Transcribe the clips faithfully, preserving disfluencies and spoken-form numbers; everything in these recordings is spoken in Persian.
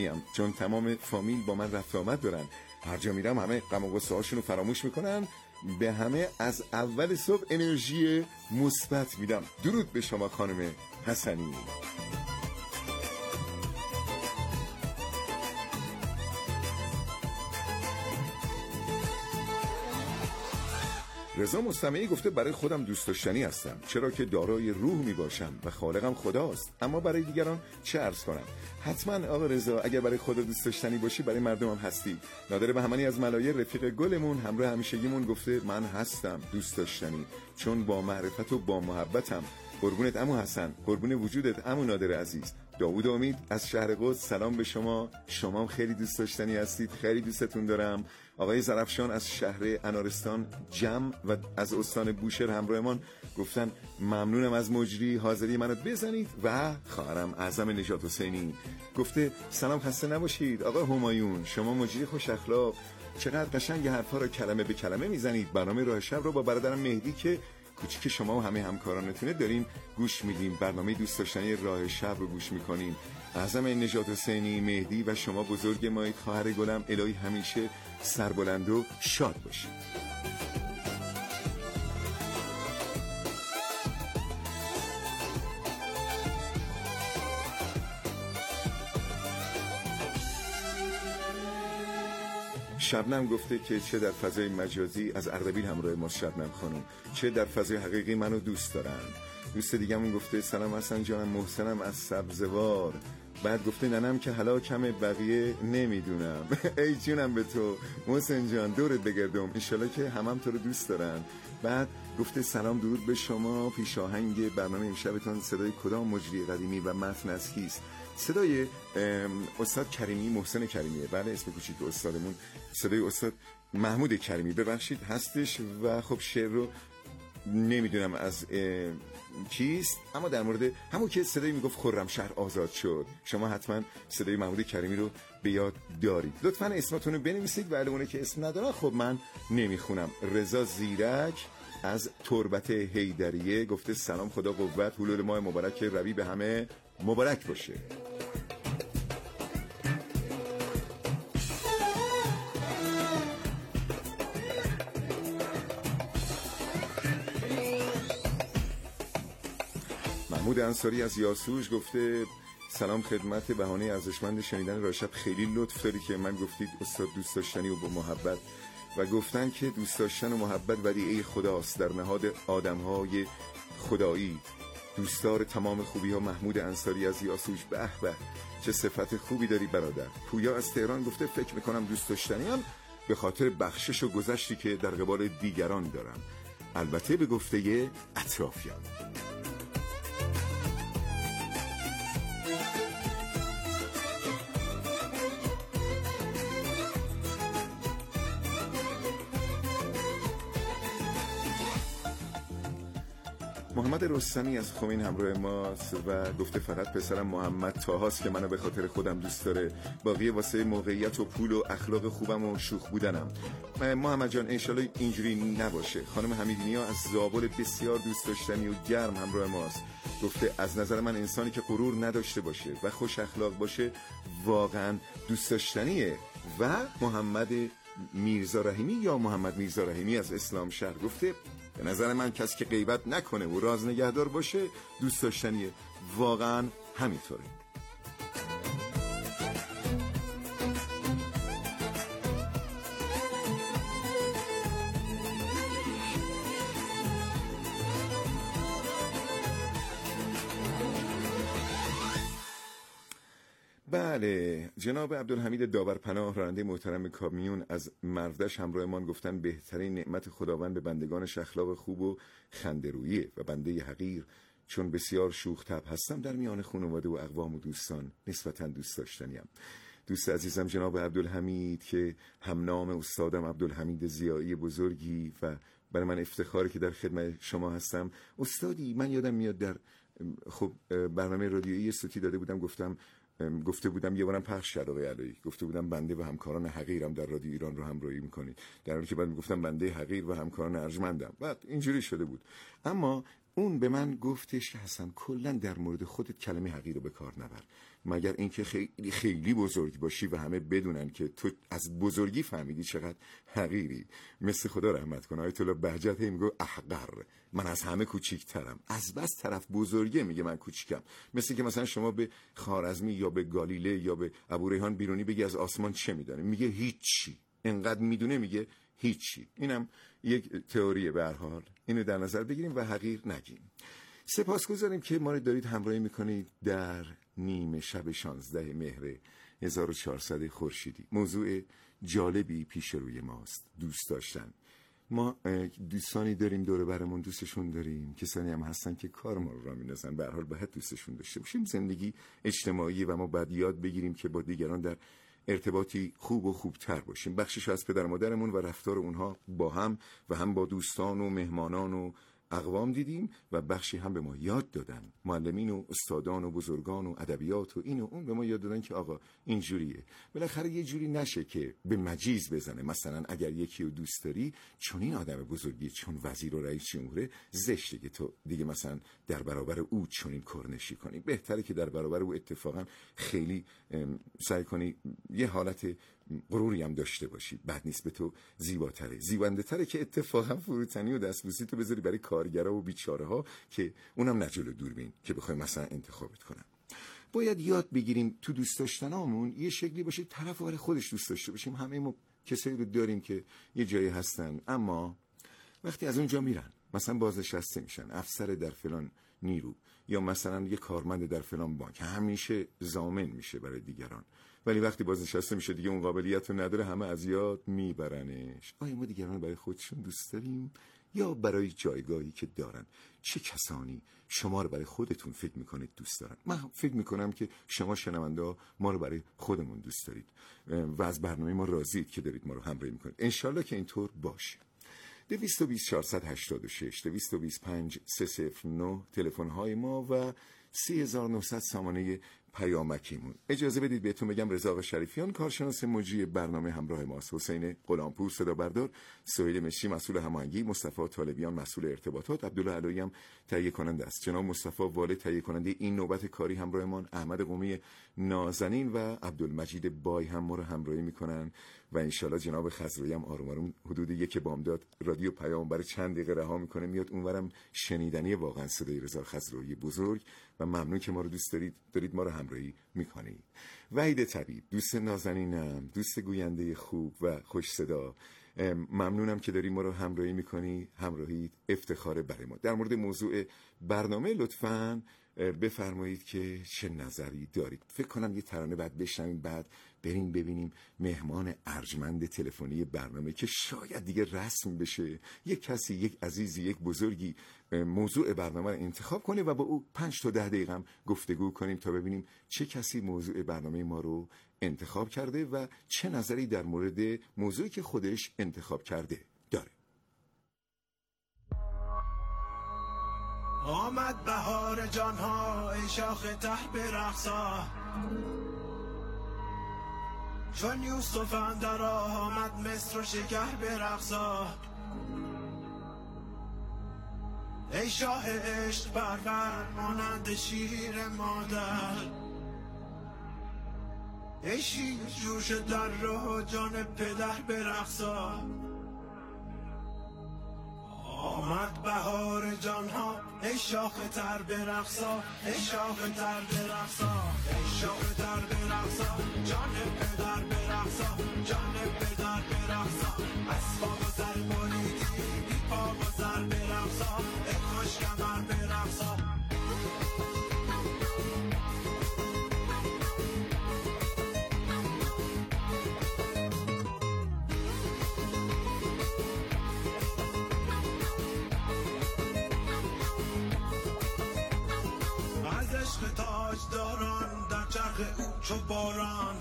چون تمام فامیل با من رفت آمد دارن، هر جا میرم همه غم و غصه هاشون رو فراموش میکنن، به همه از اول صبح انرژی مثبت میدم. درود به شما خانم حسنی. رضا مستمعی گفته برای خودم دوست داشتنی هستم، چرا که دارای روح می باشم و خالقم خداست. اما برای دیگران چه عرض کنم؟ حتما آقا رضا اگر برای خدا دوست داشتنی باشی برای مردم هم هستی. نادر بهمنی از ملایر رفیق گلمون همراه همیشگیمون گفته من هستم دوست داشتنی، چون با معرفت و با محبتم. قربونت عمو حسن، قربون وجودت عمو نادر عزیز. داوود امید از شهر قدس سلام به شما، شما هم خیلی دوست داشتنی هستید، خیلی دوستتون دارم. آقای زرفشان از شهر انارستان جمع و از استان بوشهر همراهمان گفتن ممنونم از مجری، حاضری منو بزنید. و خواهرم اعظم نجات حسینی گفته سلام، خسته نباشید آقا همایون، شما مجری خوش اخلاق، چقدر قشنگ حرفا رو کلمه به کلمه میزنید. برنامه راه شب رو با برادرم مهدی که کوچیک شما و همه همکارانتونه داریم گوش میدیم. برنامه دوست داشتنی راه شب رو گوش میکنیم. اعظم نجات حسینی، مهدی و شما بزرگ مایید. خواهر گلم الهی همیشه سربلند و شاد باشید. شبنم گفته که چه در فضای مجازی از اردبیل همراه ما شبنم خانم، چه در فضای حقیقی منو دوست دارن. دوست دیگه‌مون گفته سلام حسن جانم، محسنم از سبزوار. بعد گفته ننم که حلاکم بقیه نمیدونم. ای جونم به تو محسن جان، دورت بگردم، انشالله که همم تو رو دوست دارن. بعد گفته سلام درود به شما، پیش آهنگ برنامه امشبتان صدای کدام مجری قدیمی و متن از کیست؟ صدای استاد کریمی، محسن کریمیه. بله اسم کوچیک استادمون صدای استاد محمود کریمی، ببخشید هستش. و خب شعر رو نمیدونم از کیست، اما در مورد همون که صدایی میگفت خرمشهر آزاد شد. شما حتما صدای محمود کریمی رو به یاد دارید. لطفاً اسمتون رو بنویسید، ولی اونه که اسم ندارن خب من نمیخونم. رضا زیرک از تربت حیدریه گفته سلام، خدا قوت، حلول ماه مبارک ربی به همه مبارک باشه. محمود انصاری از یاسوج گفته سلام خدمت، بهانه ارزشمند شنیدن راه شب خیلی لطف داری که من گفتید استاد دوست داشتنی و با محبت، و گفتن که دوست داشتن و محبت ودیعه خداست در نهاد آدمهای خدایی. دوستدار تمام خوبی ها محمود انصاری از یاسوج. به به چه صفت خوبی داری برادر. پویا از تهران گفته فکر میکنم دوست داشتنیم به خاطر بخشش و گذشتی که در قبال دیگران دارم، البته به گفته اطرافیان. محمد رستمی از خمین همراه ماست و گفته فقط پسرم محمد طاهاست که منو به خاطر خودم دوست داره، باقی واسه موقعیت و پول و اخلاق خوبم و شوخ بودنم. محمد جان انشالله اینجوری نباشه. خانم حمیدینیا از زابل بسیار دوست داشتنی و گرم همراه ماست، گفته از نظر من انسانی که غرور نداشته باشه و خوش اخلاق باشه واقعا دوست داشتنیه. و محمد میرزا رحیمی یا محمد میرزا رحیمی از اسلام شهر گفته به نظر من کسی که غیبت نکنه و راز نگهدار باشه دوست داشتنیه. واقعا همینطوره. بله جناب عبدالحمید داورپناه راننده محترم کامیون از مردش همراهمان گفتن بهترین نعمت خداوند به بندگانش اخلاق خوب و خنده‌روییه و بنده حقیر چون بسیار شوخ طبع هستم در میان خانواده و اقوام و دوستان نسبتاً دوست داشتنیم. دوست عزیزم جناب عبدالحمید که هم نام استادم عبدالحمید ضیایی بزرگی و برای من افتخاره که در خدمت شما هستم. استادی من یادم میاد در خب برنامه رادیویی صوتی داده بودم، گفتم گفته بودم یه بارم پخش کرد آقای علایی، گفته بودم بنده و همکاران حقیرم در رادیو ایران رو همراهی میکنید، در حالی که بعد میگفتم بنده حقیر و همکاران ارجمندم. بعد اینجوری شده بود. اما اون به من گفتش که حسن کلا در مورد خودت کلمه حقیر رو به کار نبر، مگر اینکه خیلی خیلی بزرگ باشی و همه بدونن که تو از بزرگی فهمیدی چقدر حقیری. مثل خدا رحمت کنه آیت الله بهجت میگه احقر، من از همه کوچیک‌ترم. از بس طرف بزرگه میگه من کوچیکم. مثل که مثلا شما به خوارزمی یا به گالیله یا به ابوریحان بیرونی بگی از آسمان چه میدونه، میگه هیچی. اینقدر میدونه میگه هیچی. اینم یک تئوریه به هر حال، اینو در نظر بگیریم و حقیر نگیم. سپاسگزاریم که ما رو دارید همراهی میکنید در نیمه شب شانزده مهر هزار و چهارصد خورشیدی. موضوع جالبی پیش روی ماست، دوست داشتن. ما دوستانی داریم دور برمون، دوستشون داریم، کسانی هم هستن که کار ما رو را میندازن. به هر حال باید دوستشون داشته باشیم. زندگی اجتماعی و ما باید یاد بگیریم که با دیگران در ارتباطی خوب و خوبتر باشیم. بخشش از پدر مادرمون و رفتار اونها با هم و هم با دوستان و مهمانان و اقوام دیدیم و بخشی هم به ما یاد دادن. معلمین و استادان و بزرگان و ادبیات و این و اون به ما یاد دادن که آقا این جوریه. بالاخره یه جوری نشه که به مجیز بزنه. مثلا اگر یکی رو دوست داری، چون این آدم بزرگی، چون وزیر و رئیس جمهوره، زشته که تو دیگه مثلا در برابر او چنین کرنشی کنی. بهتره که در برابر او اتفاقا خیلی سعی کنی یه حالت غروری هم داشته باشی. بد نیست، به تو زیباتره، زیبنده تره که اتفاقا فروتنی و دستبوسی تو بذاری برای کارگرا و بیچاره ها که اونم نجلو دوربین که بخوای مثلا انتخابت کنن. باید یاد بگیریم تو دوست داشتنامون یه شکلی باشه طرف برای خودش دوست داشته باشیم. همه ما کسایی رو داریم که یه جایی هستن، اما وقتی از اونجا میرن، مثلا بازنشسته میشن، افسر در فلان نیرو، یا مثلا یه کارمند در فلان بانک، همیشه ضامن میشه برای دیگران، ولی وقتی بازنشسته میشه دیگه اون قابلیت رو نداره، همه از یاد میبرنش. آیا ما دیگران برای خودشون دوست داریم یا برای جایگاهی که دارن؟ چه کسانی شما رو برای خودتون فکر میکنید دوست دارن؟ من فکر میکنم که شما شنونده ما رو برای خودمون دوست دارید و از برنامه ما راضیید که دارید ما رو همراهی میکنید. انشالله که اینطور باشه. دویست و بیست چهارصد و هشتاد و شش، دویست و بیست پنج سه صفر نه تلفن های ما و سی هزار و نهصد سامانه پیامکیمون. اجازه بدید بهتون بگم رضا آقا شریفیان کارشناس مجری برنامه همراه ماست، حسین غلامپور صدا بردار، سهیل مشی مسئول هماهنگی، مصطفی طالبیان مسئول ارتباطات، عبدالله علایی هم تهیه کننده است، جناب مصطفی والد تهیه کننده این نوبت کاری همراهمان، احمد قومی نازنین و عبدالمجید بای هم ما رو همراهی میکنن و انشالله جناب خضروی هم آروم آروم حدود یک بامداد رادیو پیام برای چند دقیقه رها میکنه میاد اونورم. شنیدنی واقعا صدای رضا خضروی بزرگ و ممنون که ما رو دوست دارید دارید ما رو همراهی میکنید. وحید طبیب دوست نازنینم، دوست گوینده خوب و خوش صدا، ممنونم که داری ما رو همراهی میکنی. همراهیت افتخار برای ما. در مورد موضوع برنامه لطفاً بفرمایید که چه نظری دارید. فکر کنم یه ترانه بعد بشنویم، بعد بریم ببینیم مهمان ارجمند تلفنی برنامه که شاید دیگه رسم بشه، یک کسی، یک عزیزی، یک بزرگی موضوع برنامه رو انتخاب کنه و با او پنج تا ده دقیقه هم گفتگو کنیم تا ببینیم چه کسی موضوع برنامه ما رو انتخاب کرده و چه نظری در مورد موضوعی که خودش انتخاب کرده داره. آمد بهار جانها ای شاخ ته برقصا، چون یوسف اندر آمد مصر و شکر برقصا. ای شاه عشق پرور مانند شیر مادر، ای شیر جوش در رو جان پدر برقصا. آمد بهار جانها ای شاخ تر برقصا، ای شاخ تر برقصا، ای شاخ تر برقصا، جان پدر برقصا، جان پدر برقصا. اسباب و سر بریدی بی پا و سر برقصا، ای خوش کمر برقصا. تاجداران در چرخ او چو باران،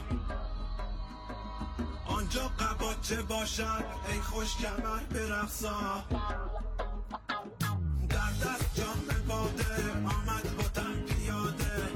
آنجا قباچه باشد ای خوش کمر برقصا. در دست جام باده آمد وطن پیاده،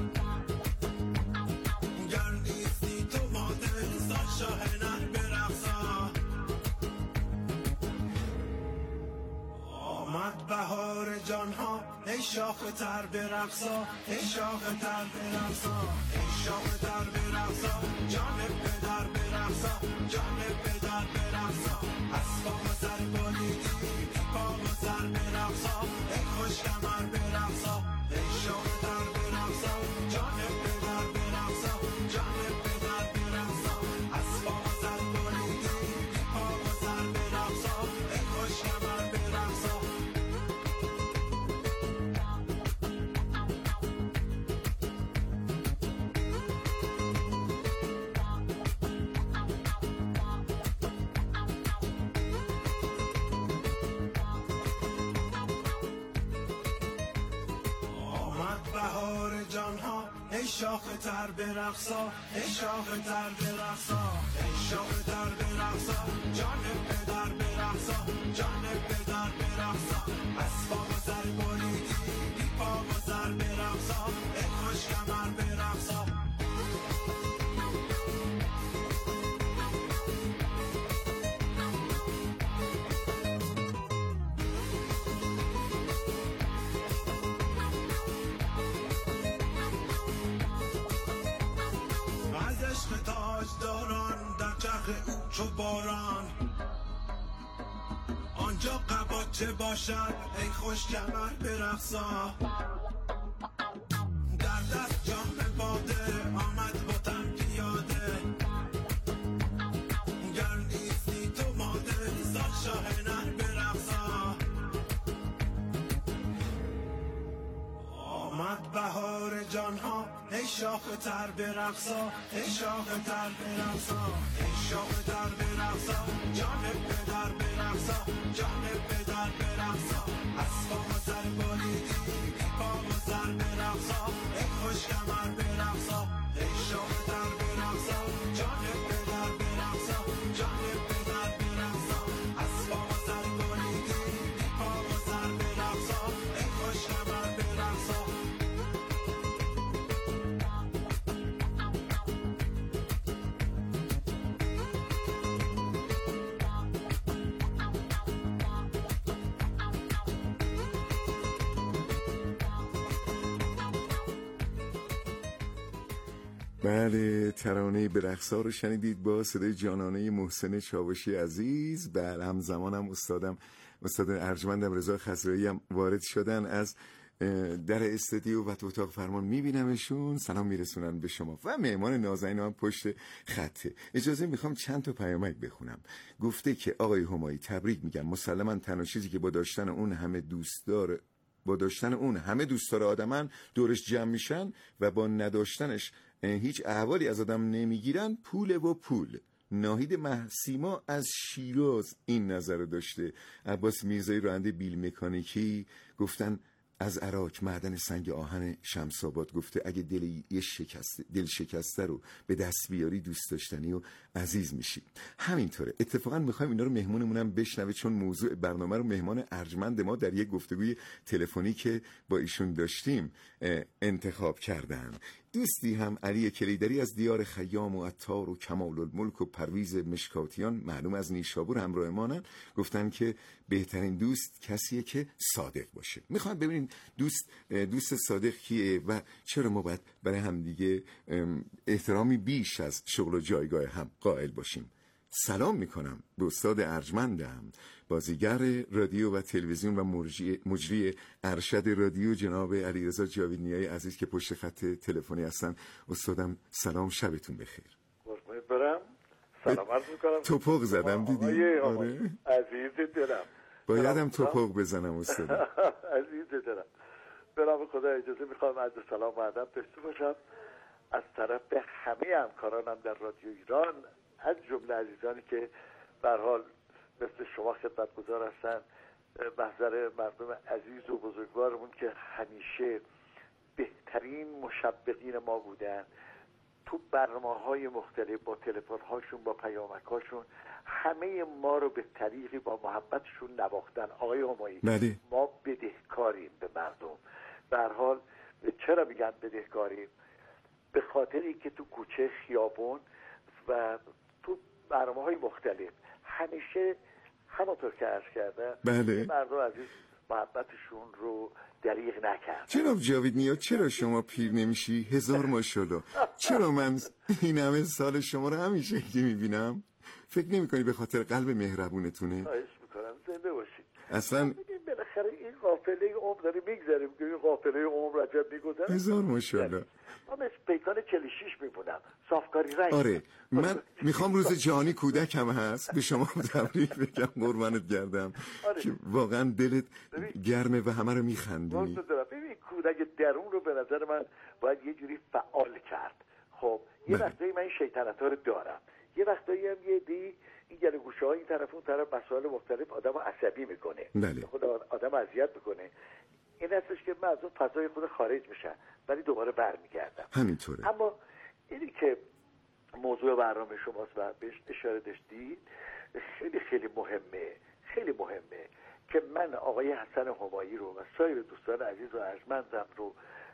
گر نیستی تو ماده سال شاه نر برقصا. آمد بهار جانها ای شاخ تر برقصا ای شاخ تر برقصا ای شاخ تر برقصا جان پدر برقصا جان پدر برقصا اسباب و سر بریدی پا و سر برقصا ای خوش کمر برقصا ای شاخ تر برقصا جان پدر برقصا جان پدر برقصا اسباب و سر بریدی پا و سر برقصا ای خوش کمر برقصا بهار جان ها ای شاخ تر برقصا ای شاخ تر برقصا ای شاخ تر برقصا جان پدر برقصا جان پدر برقصا اسباب و سر بریدی بی پا و سر برقصا ای خوش کمر برقصا داران در چرخ او چو باران آنجا قباچه باشد ای خوش کمر برقصا در دست جام باده آمد با تن پیاده گر نیستی تو ماده سال شاه نر برقصا آمد بهار جان ها ای شاخ تر برقصا ای شاخ تر برقصا ای شاخ تر برقصا جان پدر برقصا جان پدر برقصا اسباب و سر بریدی بی پا و سر برقصا ای خوش کمر برقصا ای شاخ تر برقصا جان پدر برقصا جان پدر برقصا اسباب و سر بریدی بی پا و سر برقصا ای خوش کمر برقصا بله، ترانه برقصا رو شنیدید با صدای جانانه محسن چاوشی عزیز. بله، همزمان هم استادم استاد ارجمندم رضا خضرایی هم وارد شدن از در استودیو و تو اتاق فرمان. میبینمشون، سلام میرسونن به شما و مهمان نازنین هم پشت خطه. اجازه میخوام چند تا پیامک بخونم. گفته که آقای همایی تبریک میگم، مسلما تنها چیزی که با داشتن اون همه دوست داره با داشتن اون همه دوستدار آدمن دورش جمع میشن و با نداشتنش هیچ احوالی از آدم نمیگیرن، پول و پول. ناهید محسیما از شیراز این نظر رو داشته. عباس میرزایی راننده بیل مکانیکی گفتن از عراق معدن سنگ آهن شمس‌آباد، گفته اگه دل یه شکسته دل شکسته رو به دست بیاری دوست داشتنی و عزیز میشی. همینطوره. اتفاقا میخوایم اینا رو مهمونمونم بشنوه، چون موضوع برنامه رو مهمان ارجمند ما در یک گفتگوی تلفنی که با ایشون داشتیم انتخاب کردن. دوستی هم علی کلیدری از دیار خیام و عطار و کمال الملک و پرویز مشکاتیان، معلوم از نیشابور، همراه مانن. گفتن که بهترین دوست کسیه که صادق باشه. میخوام ببینین دوست دوست صادق کیه و چرا ما باید برای هم دیگه احترامی بیش از شغل و جایگاه هم قائل باشیم. سلام میکنم به استاد ارجمندم، بازیگر رادیو و تلویزیون و مجری ارشد رادیو جناب علیرضا جاویدنیای عزیز که پشت خط تلفنی هستن. استادم سلام، شبتون بخیر. قربونت برم. سلام عرض میکنم. توپق زدم دیدی؟ آره عزیز دلم. بایدم توپق بزنم استاد. عزیز دلم. برام خدا اجازه میخوام عرض سلام و ادب داشته باشم از طرف همه همکارانم در رادیو ایران، از جمله عزیزانی که به هر حال مثل شما خدمتگزار هستن، محضر مردم عزیز و بزرگوارمون که همیشه بهترین مشبقین ما بودن. تو برنامه‌های مختلف با تلفن‌هاشون، با پیامک‌هاشون همه ما رو به طریقی با محبتشون نواختن. آقای همایی، بله. ما بدهکاریم به مردم. به هر حال چرا میگن بدهکاریم؟ به خاطری که تو کوچه، خیابون و تو برنامه‌های مختلف همیشه همونطور که عرض کردم بله. مردم عزیز محبتشون رو دریغ نکردم. جناب جاوید نیا، چرا شما پیر نمیشی؟ هزار ماشاءالله. چرا من این همه سال شما رو همین شکلی میبینم؟ فکر نمی کنی به خاطر قلب مهربونتونه؟ خواهش میکنم زنده باشید. اصلا بالاخره این قافله عمر داره میگذره، این قافله عمر رجب میگذره. هزار ماشاءالله. من مثل پیکان چهل و شش میمونم، صافکاری رنگ. آره من میخوام روز جهانی کودک هم هست به شما تبریک بگم، قربانت گردم. آره. که واقعا دلت گرمه و همه رو میخندونی. ببین کودک درون رو به نظر من باید یه جوری فعال کرد. خب یه وقتایی من این شیطنت ها رو دارم، یه وقتایی هم یه دی این گله گوشه ها این طرف اون طرف مسائل مختلف آدم رو عصبی میکنه. بله. خود آدم اذیت میکنه. این هستش که من از اون فضای خود خارج میشم ولی دوباره برمیگردم. همینطوره. اما اینی که موضوع برنامه شماست و بهش اشاره داشتید خیلی خیلی مهمه، خیلی مهمه که من آقای حسن همایی رو و سایر دوستان عزیز و ارجمندم رو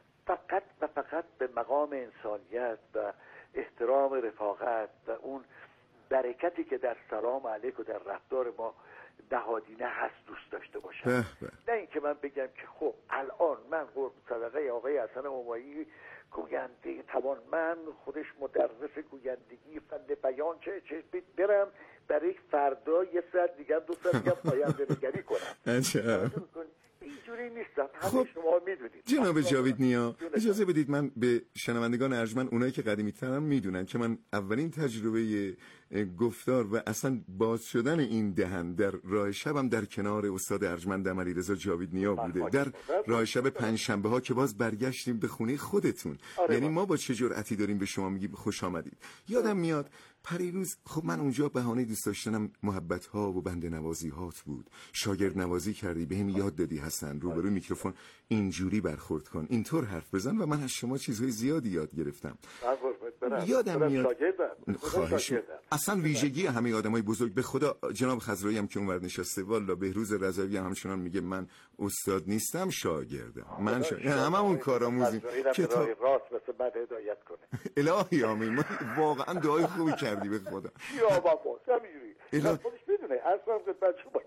فقط و فقط به مقام انسانیت و احترام رفاقت و اون برکتی که در سلام علیک و در رفتار ما نهادینه هست دوست داشته باشم. به به. نه اینکه من بگم که خب الان من قرب صدقه آقای حسن همایی گوینده توانمند، خودش مدرس گویندگی، فن بیان، چه چه برم برای فردا یه ساعت دیگه دو ساعت دیگه پاینده نگری کنم. عجب. اینجوری نیستم. خب همه شما میدونید. جناب جاوید نیا اجازه بدید من به شنوندگان ارجمند، اونایی که قدیمی ترم میدونن که من اولین تجربه گفتار و اصلا باز شدن این دهن در راه شبم در کنار استاد ارجمند علیرضا جاوید نیا بوده، در راه شب پنجشنبه ها که باز برگشتیم به خونه خودتون. آره یعنی ما با چه جرأتی داریم به شما میگیم خوش آمدید. یادم میاد پریروز خب من اونجا بهانه دوست داشتنم محبت ها و بنده نوازی هات بود، شاگرد نوازی کردی، بهم یاد دادی حسن روبروی میکروفون اینجوری برخورد کن، اینطور حرف بزن و من از شما چیزهای زیادی یاد گرفتم. یادم میاد خواهش اصلا ویژگی همه آدمای بزرگ، به خدا جناب خضرایی هم که اونور نشسته والا بهروز رضوی هم همچنان میگه من استاد نیستم شاگردم، من شا... هممون کارآموزیم که تا راست مثل من هدایت کنه. الهی آمین. واقعا دعای خوبی کردی به خدا. یا بابا همینجوری خودش میدونه اصلا خدمت شما.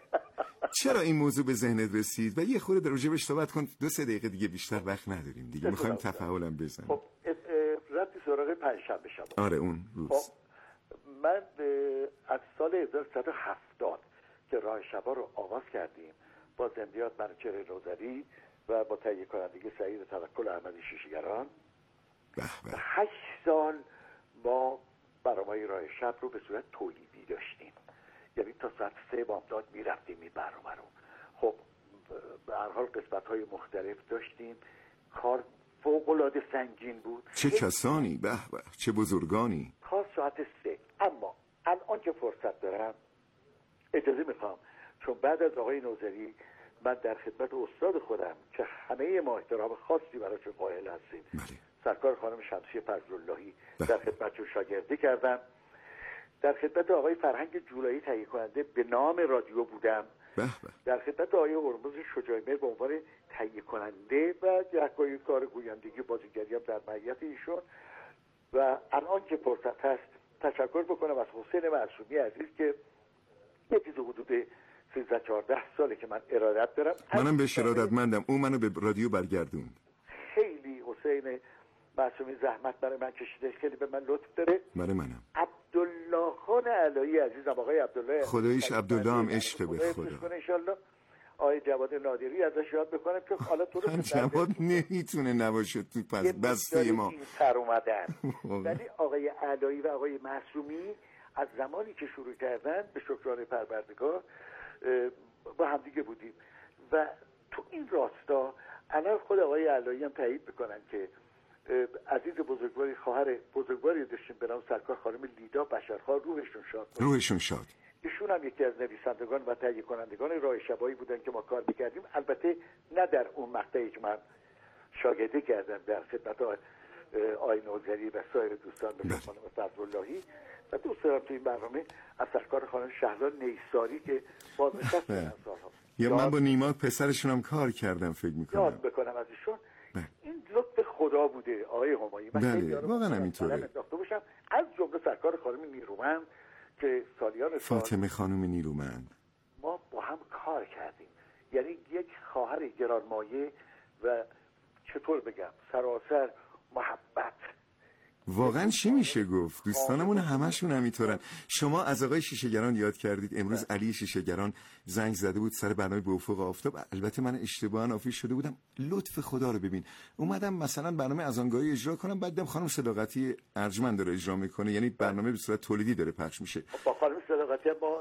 چرا این موضوع به ذهنت رسید و یه خورده راجعش صحبت کن؟ دو سه دقیقه دیگه بیشتر وقت نداریم دیگه، میخوایم تفاعلم بزنیم. خب رفتی سراغ پنجشنبه شب. آره اون روز. خب من از سال هزار و سیصد و هفتاد که راه شبا رو آغاز کردیم با زندیات منوچهر نوذری و با تهیه کنندگی سعید توکل احمدی شیشه‌گران، هشت سال ما برنامه‌های راه شب رو به صورت تولیدی داشتیم، یعنی تا ساعت سه بامداد میرفتیم این برنامه رو. خب به هر حال قسمت‌های مختلف داشتیم، کار فوق‌العاده سنگین بود. چه کسانی، به به، چه بزرگانی. تا ساعت سه. اما الان که فرصت دارم اجازه میخوام، چون بعد از آقای نوذری من در خدمت استاد خودم که همه ما احترام خاصی براشون قائل هستیم، بله. سرکار خانم شمسی فضل‌اللهی در خدمتشون شاگردی کردم. در خدمت آقای فرهنگ جولایی تهیه کننده به نام رادیو بودم. به به. در خدمت آقای هرمز شجاعی‌مهر به عنوان تهیه کننده و گهگاهی کار گویندگی بازیگری هم در معیت ایشون. و الان که فرصت هست تشکر بکنم از حسین معصومی عزیز که یه چیز حدود سیزده چهارده ساله که من ارادت دارم. منم بهش ارادتمندم، اون منو به رادیو برگردون. خیلی حسین معصومی زحمت برای من کشیده، خیلی به من لطف داره. برای منم. عبدالله خان علایی عزیزم، آقای عبدالله خداییش عبدالله هم عشق به خدا. انشالله آقای جواد نادری ازش یاد بکنم که حالا تو رو جواد نمیتونه نباشه تو پس بسته ما سر اومدن. ولی آقای علایی و آقای معصومی از زمانی که شروع کردن به شکرانه پروردگار با همدیگه بودیم و تو این راستا الان خود آقای علایی هم تایید میکنن که عزیز بزرگواری، خواهر بزرگواری داشتیم به نام سرکار خانم لیدا بشرخواه، روحشون شاد بود. روحشون شاد. ایشون هم یکی از نویسندگان و تهیه کنندگان راه شبایی بودن که ما کار میکردیم، البته نه در اون مقطعی که من شاگردی کردم در خدمت آقای نوذری و سایر دوستان مثل خانم فضل‌اللهی و دوست دارم تو این برنامه از سرکار خانم شهلا نیساری که بازنشسته از سالها. یا من با نیما پسرشون هم کار کردم فکر میکنم. یاد بکنم از ایشون. این لطف خدا بوده آقای همایی. بله واقعا همینطوره. از جمله سرکار خانم نیرومند که سالیان فاطمه خانم نیرومند ما با هم کار کردیم. یعنی یک خواهر گرانمایه و چطور بگم سراسر محبت. واقعا چی میشه گفت؟ دوستانمون همشون همینطورن. شما از آقای شیشه‌گران یاد کردید. امروز علی شیشه‌گران زنگ زده بود سر برنامه به افق آفتاب. البته من اشتباها نافی شده بودم. لطف خدا رو ببین، اومدم مثلا برنامه اذانگاهی اجرا کنم، بعد دیدم خانم صداقتی ارجمند داره اجرا میکنه، یعنی برنامه به صورت تولیدی داره پخش میشه. با خانم صداقتی ما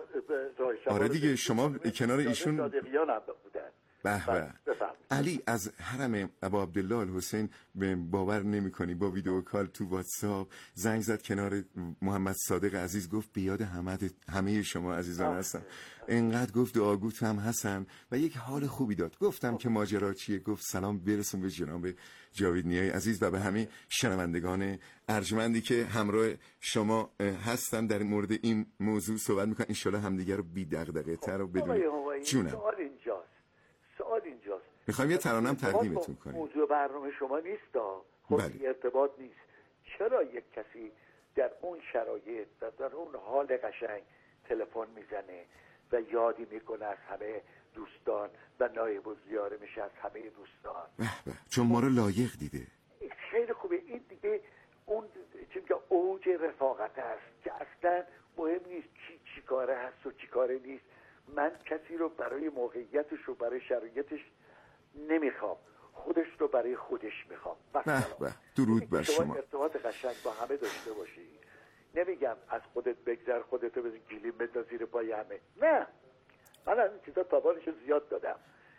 آره دیگه، شما کنار ایشون صادقیان هم بودن. به به. علی از حرم ابا عبدالله الحسین باور نمی‌کنی با ویدیو کال تو واتساپ زنگ زد کنار محمد صادق عزیز، گفت بیاد همه همه شما عزیزان هستم. انقدر گفت دعاگوت هم هستن و یک حال خوبی داد. گفتم که ماجرا چیه؟ گفت سلام برسون به جناب جاوید نیای عزیز و به همه شنوندگان ارجمندی که همراه شما هستن در مورد این موضوع صحبت می‌کنن. ان شاءالله همدیگه رو بی دغدغه‌تر و بدون جونم. سوال اینجاست. سوال اینجاست. میخوایم یه ترانه‌ام تقدیمتون کنیم. موضوع برنامه شما نیست دا. خب بله. ارتباط نیست. چرا یک کسی در اون شرایط در, در اون حال قشنگ تلفن میزنه و یادی میکنه از همه دوستان و نایب الزیاره میشه از همه دوستان؟ به به. چون ما رو لایق دیده. خیلی خوبه. این دیگه اون چون که اوج رفاقت است که اصلا مهم نیست کی چی کاره هست و چی کاره نیست. من کسی رو برای موقعیتش و برای شرایطش نمیخوام، خودش رو برای خودش میخوام. به به. درود بر شما. ارتباط قشنگ با همه داشته باشی. نمیگم از خودت بگذر، خودتو بزن گلیم بنداز زیر پای همه، نه، من از این چیزا تاوانش زیاد دادم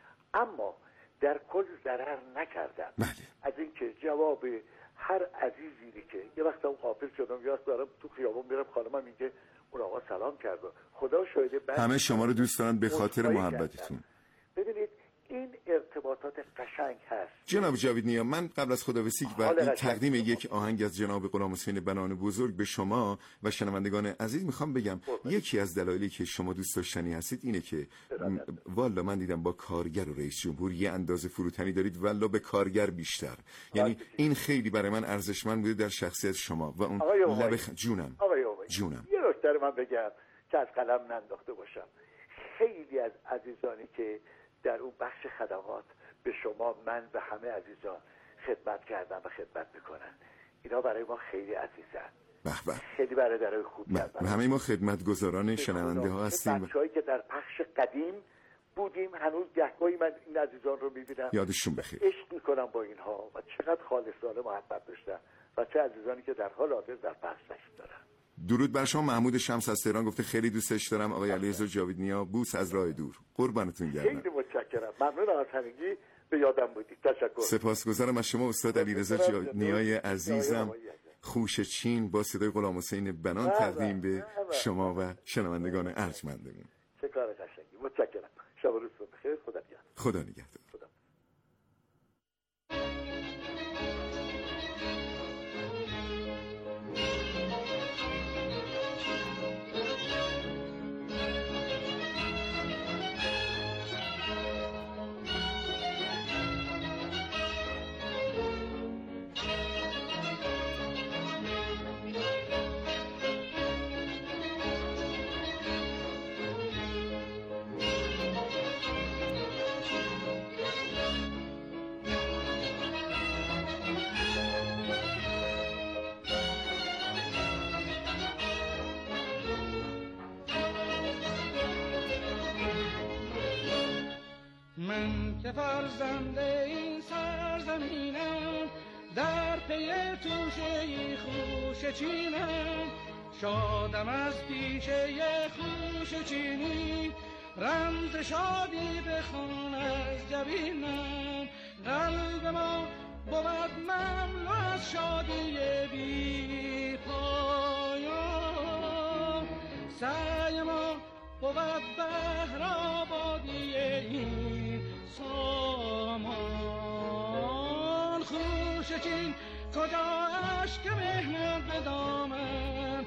اما در کل ضرر نکردم. بله. از اینکه جواب هر عزیزی که یه وقت هم غافل شدم، یا دارم تو خیابون میرم خانمم میگه اون آقا سلام کرد، خدا شاهده همه شما رو دوست دارن به خاطر محبتتون. ببینید این ارتباطات قشنگ هست. جناب جاوید نیا، من قبل از خداحافظی و این تقدیم یک آهنگ از جناب غلام حسین بنان بزرگ به شما و شنوندگان عزیز میخوام بگم بابا. یکی از دلایلی که شما دوست داشتنی هستید اینه که والا من دیدم با کارگر و رئیس جمهور یه اندازه فروتنی دارید، والا به کارگر بیشتر. یعنی این خیلی برای من ارزشمند بوده در شخصیت شما و اون لب خ... جونم جونم یه نکته رو من بگم که از قلم ننداخته باشم. خیلی از عزیزانی که در اون بخش خدمات به شما، من و همه عزیزان خدمت کردن و خدمت میکنن، اینا برای ما خیلی عزیزن. به به. خیلی برادرای خوب هستن. همه ما خدمتگزاران شنونده ها هستیم. بچه‌هایی که در پخش قدیم بودیم هنوز گهگاهی من این عزیزان رو میبینم، یادشون بخیر، عشق میکنم با اینها و چقدر خالصانه محبت داشتن و چه عزیزانی که در حال حاضر در پخش دارن. درود بر شما. محمود شمس از تهران گفته خیلی دوستش دارم آقای علیرضا جاوید نیا، بوس از راه دور. قربانتون گردم. خیلی متشکرم. ممنون از همگی، به یادم بودید. تشکر. سپاسگزارم از شما استاد علیرضا جاوید نیای عزیزم. خوش چین با صدای غلام حسین بنان تقدیم به شما و شنوندگان ارجمندمون. چه کار قشنگی. متشکرم. شب و روز بخیر. خدا نگهدار. خدا نگهدار. من که فرزند این سرزمینم، در پی توشه خوش چینم، شادم از پیشه خوش چینی، رمز شادی بخوان از جبینم. قلب ما بود مملو از شادی بی پایان، سعی ما بود بهر آبادی این سامان. خوش چین کجا اشک مهنت به دامن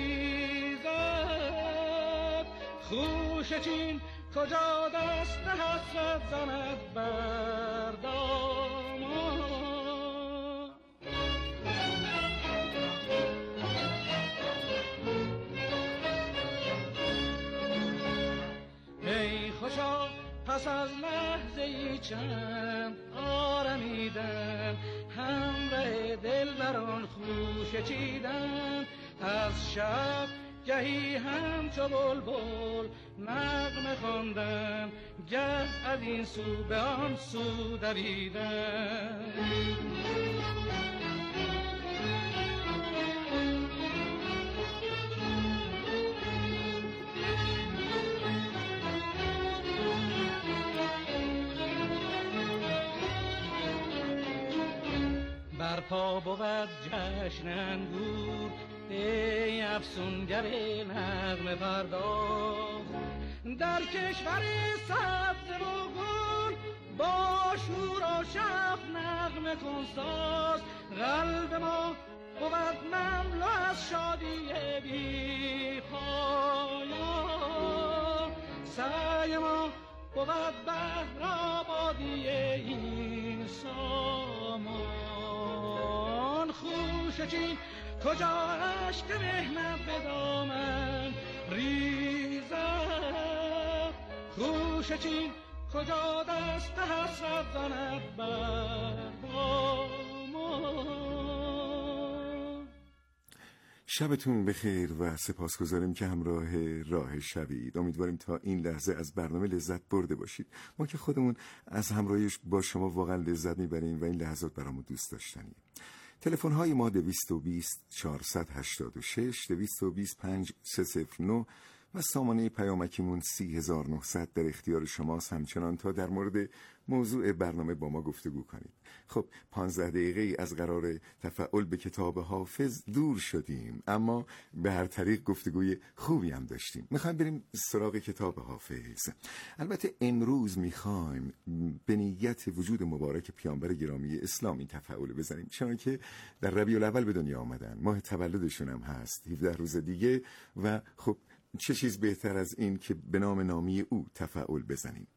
ریزد، خوش چین کجا دست حسرت زند بر دامان. ای خوشا پس از چند آرمیدن، همراه دلبران خوشه چیدن، از شب گهی همچو بلبل نغمه خواندن، گه از این سو به آن سو دویدن. برپا بود جشن انگور، ای افسونگر نغمه پرداز، در کشور سبز و گل با شور و شف نغمه کن ساز. قلب ما بود مملو از شادی بی پایان، سعی ما بود بهر آبادی این سامان. خوشه چین کجا عشق مهنت به دامن ریزد، خوشه چین کجا دست حسرت زند بر بامان. شبتون بخیر و سپاسگزاریم که همراه راه شبید. امیدواریم تا این لحظه از برنامه لذت برده باشید. ما که خودمون از همراهیش با شما واقعا لذت میبریم و این لحظات برامون دوست داشتنی. تلفن های ما دویست و بیست چهارصد و هشتاد و شش، دویست و بیست پنج سه صفر نه و سامانه پیامکیمون سی هزار و نهصد در اختیار شماست، همچنان تا در مورد موضوع برنامه با ما گفتگو کنید. خب پانزده دقیقه از قرار تفعول به کتاب حافظ دور شدیم، اما به هر طریق گفتگوی خوبی هم داشتیم. میخوایم بریم سراغ کتاب حافظ. البته امروز میخوایم به نیت وجود مبارک پیامبر گرامی اسلام این تفعول بزنیم، چون که در ربیع الاول به دنیا آمدن، ماه تولدشون هم هست، هفده روز دیگه، و خب چه چیز بهتر از این که به نام نامی او تفعول بزنیم.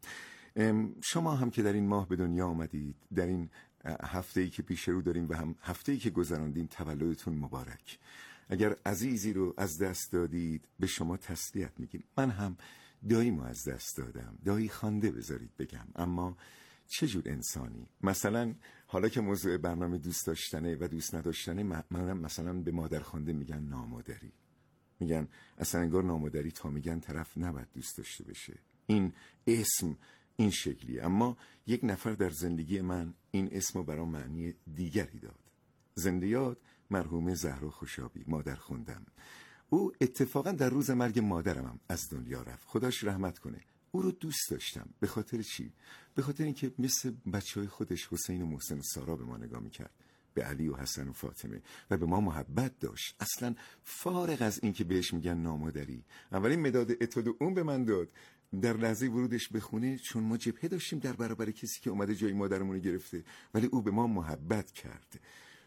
شما هم که در این ماه به دنیا آمدید، در این هفته‌ای که پیش رو داریم و هم هفته‌ای که گذراندیم، تولدتون مبارک. اگر عزیزی رو از دست دادید به شما تسلیت میگیم. من هم داییمو از دست دادم، دایی خوانده بذارید بگم، اما چه جور انسانی؟ مثلا حالا که موضوع برنامه دوست داشتنه و دوست نداشتنه، من مثلا به مادر خوانده میگن نامادری، میگن اصلا انگار نامادری تا میگن طرف نباید دوست داشته بشه. این اسم این شکلی، اما یک نفر در زندگی من این اسمو برام معنی دیگری داد. زنده یاد مرحومه زهرا خوشابی، مادر خوندم. او اتفاقا در روز مرگ مادرم از دنیا رفت، خداش رحمت کنه. او رو دوست داشتم. به خاطر چی؟ به خاطر اینکه مثل بچهای خودش حسین و محسن و سارا به ما نگاه میکرد، به علی و حسن و فاطمه، و به ما محبت داشت. اصلا فارغ از این که بهش میگن نامادری. اولین مداد اتود اون به من داد در لحظه ورودش به خونه، چون ما جبهه داشتیم در برابر کسی که اومده جای مادرمون گرفته، ولی او به ما محبت کرد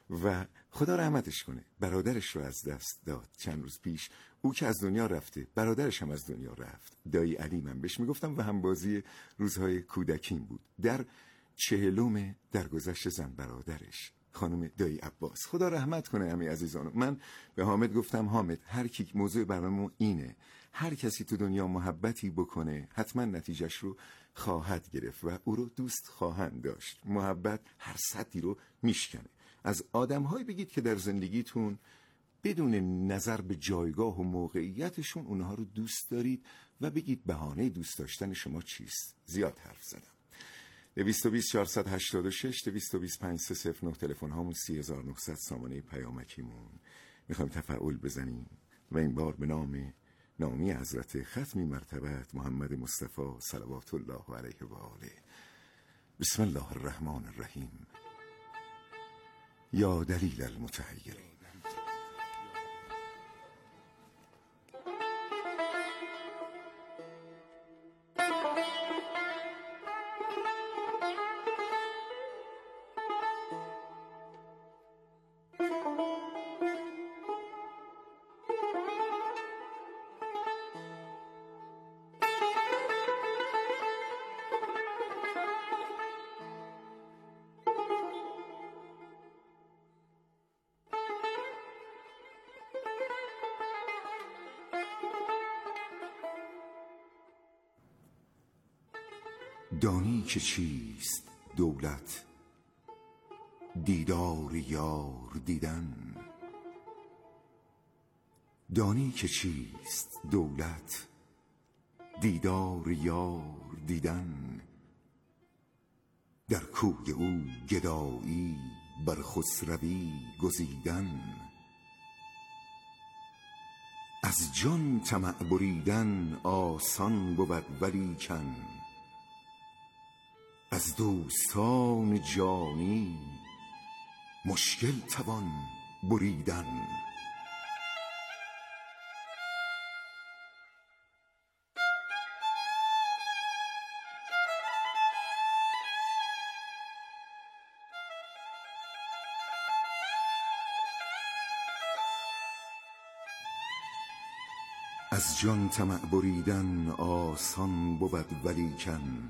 و خدا رحمتش کنه. برادرش رو از دست داد چند روز پیش. او که از دنیا رفته، برادرش هم از دنیا رفت. دایی علی من بهش میگفتم و همبازی روزهای کودکیم بود. در چهلم درگذشت زن برادرش، خانم دایی عباس، خدا رحمت کنه همه عزیزانو. من به حامد گفتم حامد، هر کی، موضوع برنامه اینه، هر کسی تو دنیا محبتی بکنه حتما نتیجهش رو خواهد گرفت و او رو دوست خواهند داشت. محبت هر سطحی رو میشکنه. از آدم‌هایی بگید که در زندگیتون بدون نظر به جایگاه و موقعیتشون اونها رو دوست دارید و بگید بهانه دوست داشتن شما چیست. زیاد حرف زدم. دویست و بیست چهارصد و هشتاد و شش، دویست و بیست پنج سه صفر نه تلفن هامون، سی هزار و نهصد سامانه پیامکیمون. میخوایم تفعول بزنیم و این بار به نام نامی حضرت ختمی مرتبت محمد مصطفی صلوات الله علیه و آله. بسم الله الرحمن الرحیم. یا دلیل المتحیرین. دانی که چیست دولت، دیدار یار دیدن. دانی که چیست دولت، دیدار یار دیدن. در کوی او گدایی بر خسروی گزیدن. از جان طمع بریدن آسان بود ولیکن، از دوستان جانی مشکل توان بریدن. از جان طمع بریدن آسان بود ولیکن،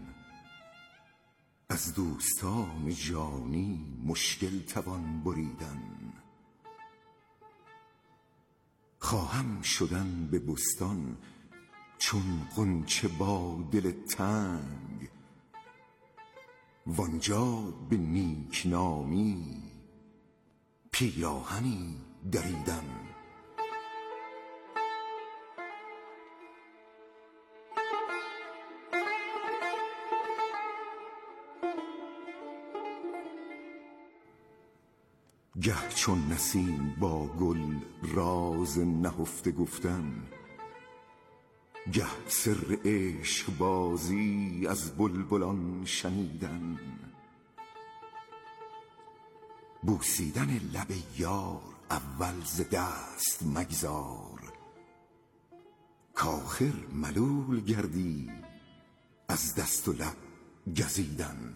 از دوستان جانی مشکل توان بریدن. خواهم شدن به بستان چون غنچه با دل تنگ، وانجا به نیکنامی پیراهنی دریدن. گه چون نسیم با گل راز نهفته گفتن، گه سر عشق بازی از بلبلان شنیدن. بوسیدن لب یار اول ز دست مگذار، کآخر ملول گردی از دست و لب گزیدن.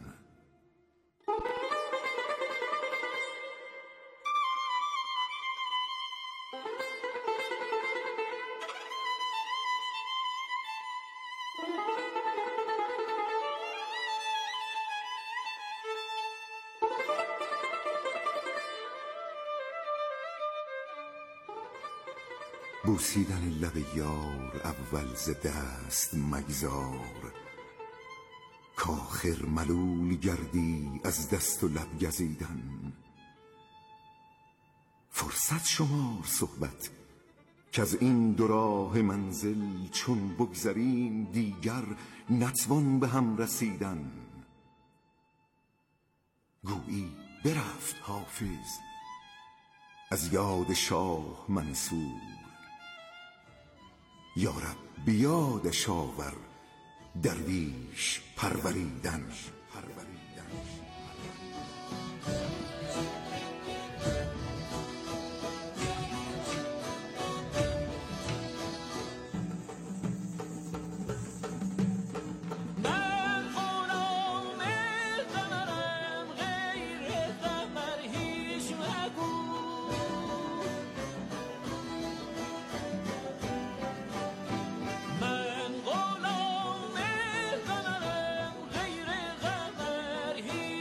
بوسیدن لب یار اول ز دست مگذار، کآخر ملول گردی از دست و لب گزیدن. فرصت شمار صحبت کز این دو راه منزل، چون بگذریم دیگر نتوان به هم رسیدن. گویی برفت حافظ از یاد شاه منصور، یارب بیادش آور درویش پروریدن. He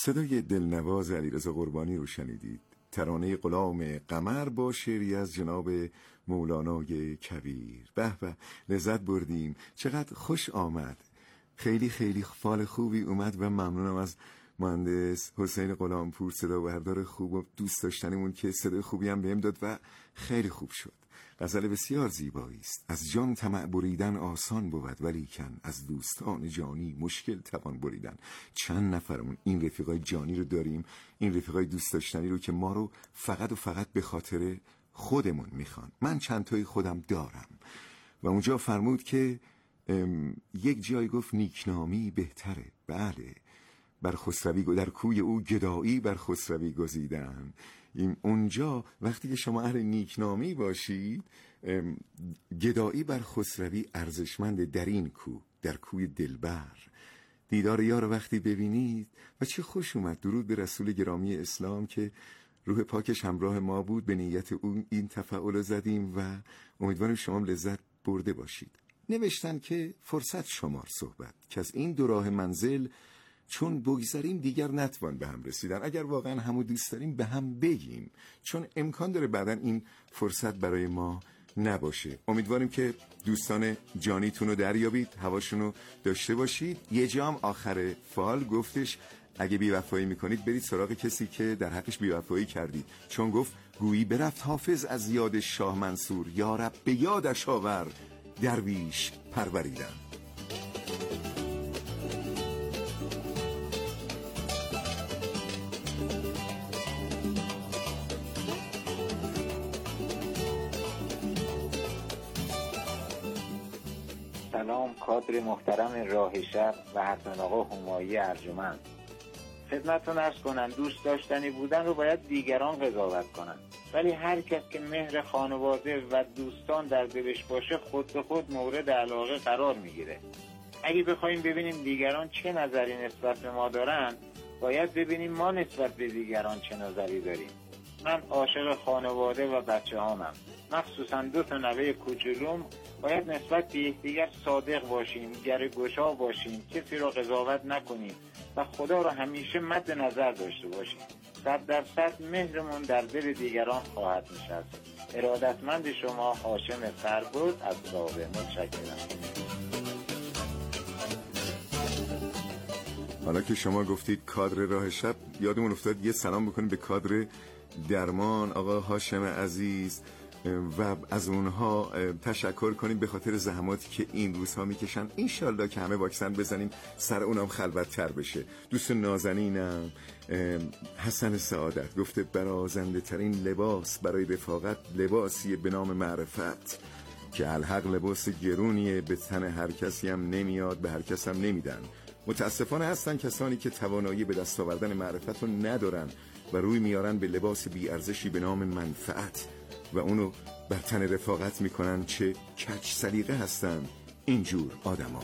صدای دلنواز علیرضا قربانی رو شنیدید. ترانه غلام قمر با شعری از جناب مولانای کبیر. به به، لذت بردیم، چقدر خوش آمد. خیلی خیلی فال خوبی اومد و ممنونم از مهندس حسین غلامپور، صدا بردار خوب و دوست داشتنیمون که صدای خوبی هم بهم داد و خیلی خوب شد. غزل بسیار زیبایی است. از جان طمع بریدن آسان بود، ولیکن از دوستان جانی مشکل توان بریدن. چند نفرمون این رفیقای جانی رو داریم، این رفیقای دوست داشتنی رو که ما رو فقط و فقط به خاطر خودمون میخوان. من چند تایی خودم دارم و اونجا فرمود که یک جای گفت نیکنامی بهتره. بله، بر خسروی در کوی او گدایی بر خسروی گزیدن. این اونجا وقتی که شما اهل نیکنامی باشید، گدایی بر خسروی ارزشمند در این کو، در کوی دلبر. دیدار یار وقتی ببینید و چه خوش اومد. درود به رسول گرامی اسلام که روح پاکش همراه ما بود. به نیت اون این تفاعل زدیم و امیدوارم شما لذت برده باشید. نوشتن که فرصت شمار صحبت که از این دو راه منزل چون بگذاریم دیگر نتوان به هم رسیدن. اگر واقعا همو دوست داریم به هم بگیم، چون امکان داره بعداً این فرصت برای ما نباشه. امیدواریم که دوستان جانیتون رو دریابید، هواشون رو داشته باشید. یه جام آخر فال گفتش اگه بی‌وفایی میکنید برید سراغ کسی که در حقش بی‌وفایی کردید، چون گفت گویی برفت حافظ از یاد شاه منصور، یا رب به یادش آور درویش پروریدن. سلام کادر محترم راه شب و حسن آقا همایی ارجمند. خدمتتون عرض کنم دوست داشتنی بودن رو باید دیگران قضاوت کنن، ولی هر کس که مهر خانواده و دوستان در دلش باشه خود به خود مورد علاقه قرار میگیره. اگه بخوایم ببینیم دیگران چه نظری نسبت به ما دارن، باید ببینیم ما نسبت به دیگران چه نظری داریم. من عاشق خانواده و بچه هامم، مخصوصا دو تا نوه کوچولوم. باید نسبت به یکدیگر صادق باشیم، گره‌گشا باشیم، کسی رو قضاوت نکنیم و خدا رو همیشه مد نظر داشته باشیم. صد درصد مهرمون در دل دیگران خواهد نشست. ارادتمند شما هاشم فربود از راوه. متشکرم. حالا که شما گفتید کادر راه شب، یادمون افتاد یه سلام بکنیم به کادر درمان آقا هاشم عزیز و از اونها تشکر کنیم به خاطر زحماتی که این روزها میکشن. انشالله که همه واکسن بزنیم سر اونم خلوت تر بشه. دوست نازنینم حسن سعادت گفته برازنده ترین لباس برای رفاقت لباسی به نام معرفت، که الحق لباس گرونیه، به تن هر کسی هم نمیاد، به هر کس هم نمیدن. متاسفانه هستن کسانی که توانایی به دست آوردن معرفت رو ندارن و روی میارن به لباس بی ارزشی به نام منفعت و اونو بر تن رفاقت میکنن. چه کج سلیقه هستن اینجور آدما.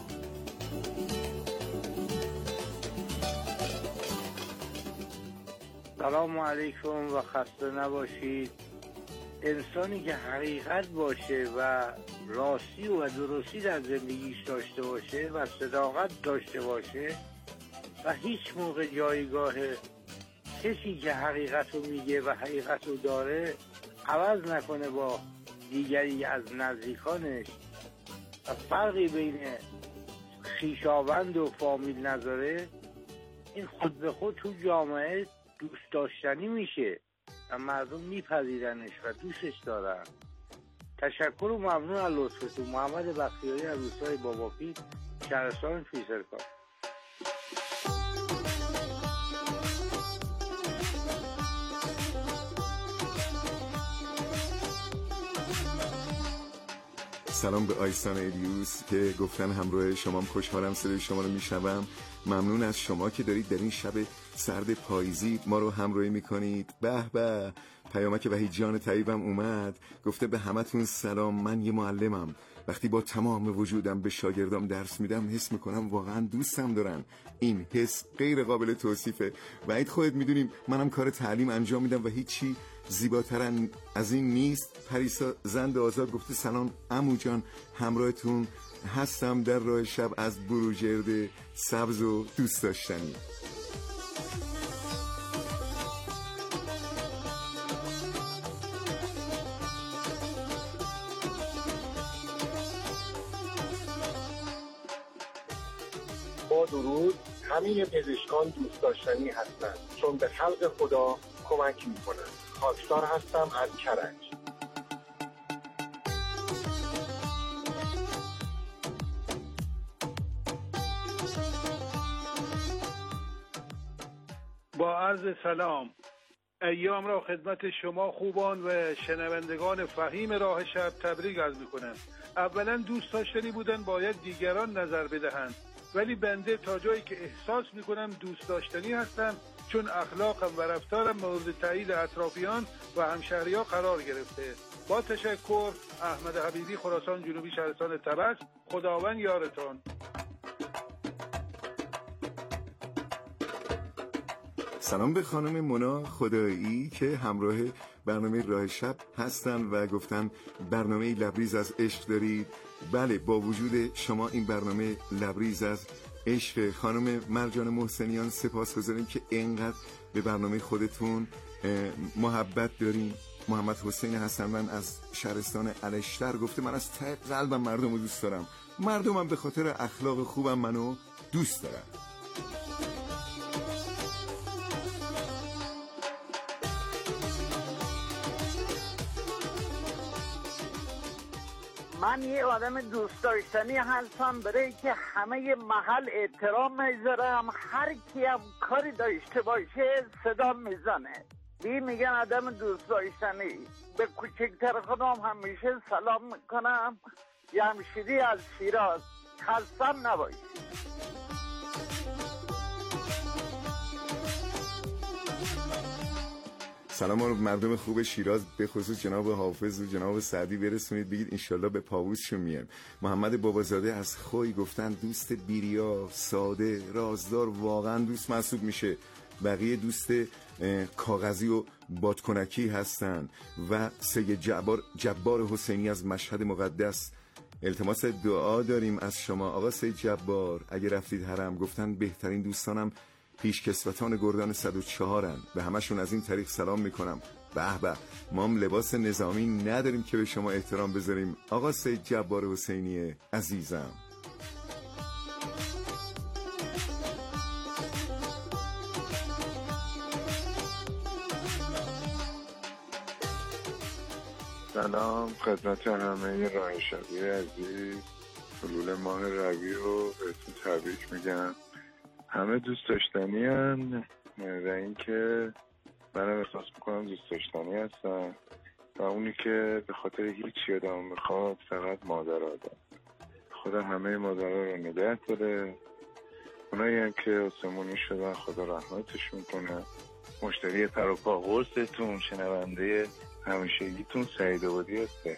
سلام علیکم و خسته نباشید. انسانی که حقیقت باشه و راستی و درستی در زندگیش داشته باشه و صداقت داشته باشه و هیچ موقع جایگاه کسی که حقیقت رو میگه و حقیقت رو داره عوض نکنه با دیگری از نزدیکانش و فرقی بین خویشاوند و فامیل نذاره، این خود به خود تو جامعه دوست داشتنی میشه و مردم میپذیرنش و دوستش دارن. تشکر و ممنون از لطفتون. محمد بختیاری از روستای باباپیر، شهرستان فیزرکار. سلام به آیسان الیوس که گفتن همراه شمام، خوشحالم صدای شما رو میشنوم. ممنون از شما که دارید در این شب سرد پاییزی ما رو همراهی میکنید. به به، پیامک وحید جان طیبم اومد، گفته به همتون سلام. من یه معلمم، وقتی با تمام وجودم به شاگردام درس میدم حس میکنم واقعا دوستم دارن. این حس غیر قابل توصیفه. وحید خودت میدونیم منم کار تعلیم انجام میدم و هیچی زیباتر از این نیست. پریسا زند آزاد گفته سلام عمو جان، همراهتون هستم در راه شب از بروجرد سبز و دوست داشتنی. شما درود. همه پزشکان دوست داشتنی هستند چون به خلق خدا کمک میکنند. خاکسار هستم از کرج. با عرض سلام، ایام را خدمت شما خوبان و شنوندگان فهیم راه شب تبریک عرض میکنم. اولا دوست داشتنی بودن باید دیگران نظر بدهند، ولی بنده تا جایی که احساس میکنم دوست داشتنی هستم چون اخلاقم و رفتارم مورد تایید اطرافیان و همشهری‌ها قرار گرفته. با تشکر، احمد حبیبی، خراسان جنوبی، شهرستان طبس. خداوند یارتان. سلام به خانم مونا خدایی که همراه برنامه راه شب هستن و گفتن برنامه لبریز از عشق دارید. بله، با وجود شما این برنامه لبریز از عشق. خانم مرجان محسنیان سپاسگزاریم که اینقدر به برنامه خودتون محبت دارین. محمد حسین حسنوند از شهرستان الشتر گفته من از ته قلبم مردم رو دوست دارم، مردمم به خاطر اخلاق خوبم منو دوست دارم. من یه آدم دوست داشتنی هستم برای که همه محل احترام میذارم. هر کی هم کاری داشته باشه صدا میزنه. بی میگن آدم دوست داشتنی. به کوچکتر خودم همیشه سلام میکنم. یمشیری از شیراز. خستم نباشی. سلام رو مردم خوب شیراز، به خصوص جناب حافظ و جناب سعدی برسونید، بگید انشالله به پاوزشون میایم. محمد بابازاده از خوی گفتن دوست بیریا، ساده، رازدار واقعا دوست محسوب میشه. بقیه دوست کاغذی و بادکنکی هستن. و سید جبار, جبار حسینی از مشهد مقدس التماس دعا داریم از شما آقا سید جبار. اگه رفتید حرم گفتن بهترین دوستانم پیشکسوتان گردان صد و چهارن، به همشون از این طریق سلام میکنم. به به، ما هم لباس نظامی نداریم که به شما احترام بذاریم آقا سید جبار حسینی عزیزم. سلام خدمت همه راه شبی عزیز. حلول ماه ربیع رو بهتون تبریک میگم. همه دوست داشتنی هن و اینکه منم احساس میکنم دوست داشتنی هستم و اونی که به خاطر هیچی آدم میخواد فقط مادر آدم. خدا همه مادرها رو نگه داره. اونایی هم که آسمونی شدن خدا رحمتشون کنه. مشتری پر و پا قرصتون، شنونده همیشگیتون سعید آبادی هسته.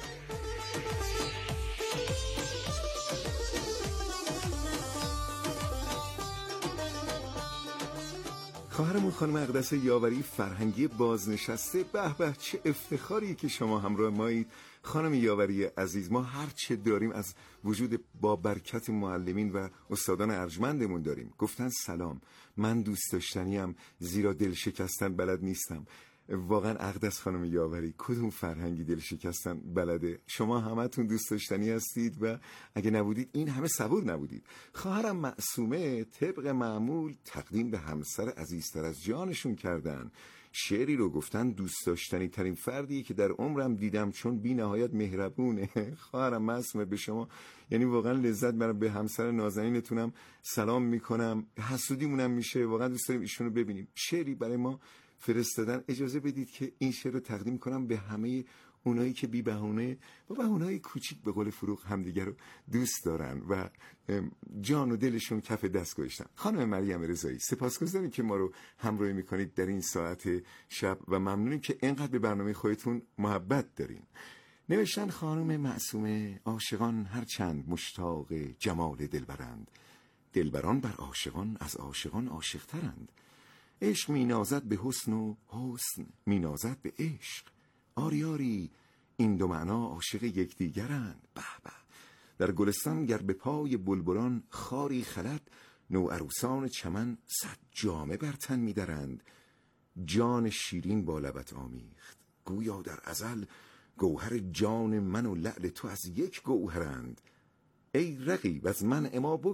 خواهرمون خانم اقدس یاوری فرهنگی بازنشسته. به به، چه افتخاری که شما همراه مایید خانم یاوری عزیز. ما هر چه داریم از وجود با برکت معلمین و استادان ارجمندمون داریم. گفتن سلام، من دوست داشتنیم زیرا دل شکستن بلد نیستم. واقعا اقدس خانم یاوری کدوم فرهنگی دل شکستن بلده؟ شما همتون دوست داشتنی هستید و اگه نبودید این همه صبور نبودید. خواهرم معصومه طبق معمول تقدیم به همسر عزیزتر از جانشون کردن. شعری رو گفتن دوست داشتنی ترین فردی که در عمرم دیدم چون بی نهایت مهربونه. خواهرم معصومه به شما یعنی واقعا لذت برم. به همسر نازنینتونم سلام میکنم. حسودیمونم میشه، واقعا دوست داریم ایشونو ببینیم. شعری برای ما فرستادن. اجازه بدید که این شعر رو تقدیم کنم به همه اونایی که بی بهونه و بهونه‌های کوچیک به قول فروغ همدیگر رو دوست دارن و جان و دلشون کف دست گذاشتن. خانم مریم رضایی سپاسگزاریم که ما رو همراهی میکنید در این ساعت شب و ممنونیم که اینقدر به برنامه خودتون محبت دارین. نوشتن خانم معصومه عاشقان هر چند مشتاق جمال دلبرند، دلبران بر عاشقان از عاشقان عاشق‌ترند. عشق می نازد به حسن و حسن می نازد به عشق. آری آری این دو معنا عاشق یکدیگرند. به به، در گلستان گر به پای بلبلان خاری خلد، نوعروسان چمن صد جامه بر تن می درند. جان شیرین با لبت آمیخت، گویا در ازل گوهر جان من و لعل تو از یک گوهرند. ای رقیب از من اما بگذر،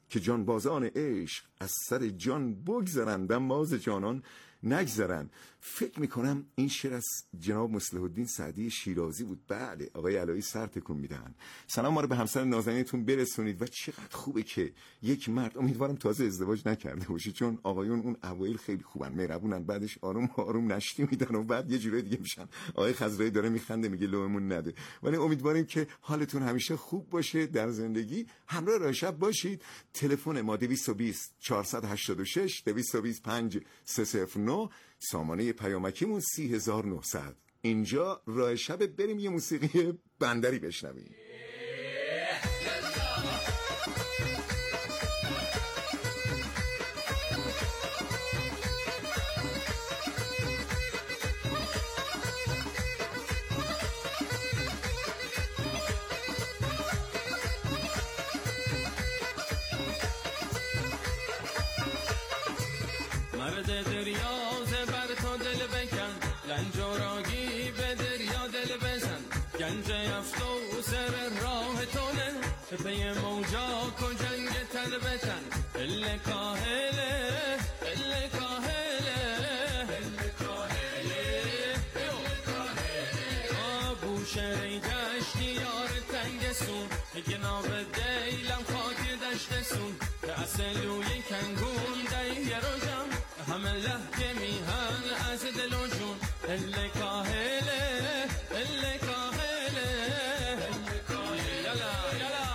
که جانبازان عشق از سر جان بگذرند ماز جانان نگذرن. فکر میکنم این شعر از جناب مصلح الدین سعدی شیرازی بود. بله، آقای علایی سر تکون میدن. سلام ما رو به همسر نازنینتون برسونید و چقدر خوبه که یک مرد، امیدوارم تازه ازدواج نکرده باشه، چون آقایون اون اوایل خیلی خوبن، مهربونن، بعدش آروم آروم نشتی میدن و بعد یه جوری دیگه میشن. آقای خضرایی داره میخنده میگه لومون نده. ولی امیدواریم که حالتون همیشه خوب باشه در زندگی. همراه راه شب باشید. تلفن ما دویست و بیست چهارصد و هشتاد و شش دویست و بیست پنج سه صفر نه، سامانه پیامکیمون سی هزار و نهصد. اینجا راه شب، بریم یه موسیقی بندری بشنویم. پی موجا کو جنگ تن بتن ال کاهله ال کاهله ال کاهله ابو شری گشتی یار تنگ سون جناب دیلم خاک دشت سون که اصلوی کنگون دی روزم همه لحظه میهن از دل و جون ال کاهله ال کاهله ال کاهله یلا یلا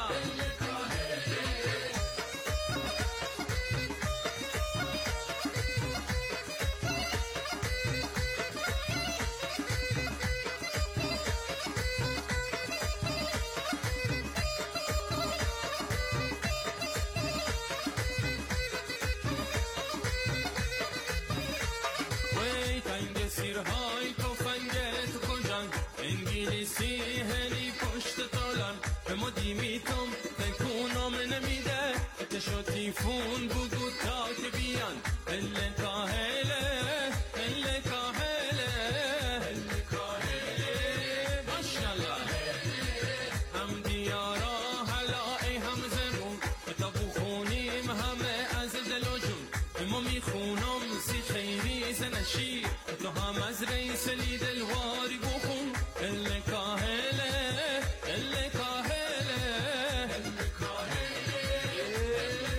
سیرهای تفنگت کجان انگلیسی هلی پشت تالان به ما دیمیتم تکونم نمیده تشو تیفون بگو تا که بیان ال کاهله ال کاهله ال کاهله ماشالله هم دیارا حالا ای هم زمون کتابو خونیم همه از دل و جون ما میخونم سی خیری زنشی تو هم از رئیس لیدلواری بخون ال کاهله ال کاهله ال کاهله